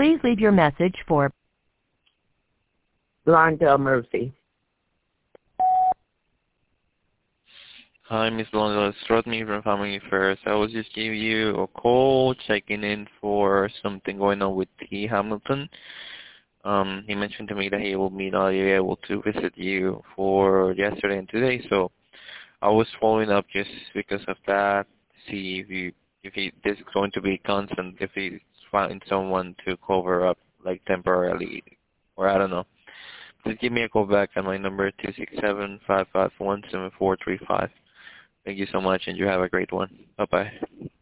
Please leave your message for Blondell Murphy. Hi, Miss Blondell. It's Rodney from Family First. I was just giving you a call, checking in for something going on with T. Hamilton. He mentioned to me that he will be not able to visit you for yesterday and today, so I was following up just because of that, see if this is going to be constant, if he's finding someone to cover up like temporarily, or I don't know. Please give me a call back at my number 267-551-7435. Thank you so much, and you have a great one. Bye-bye.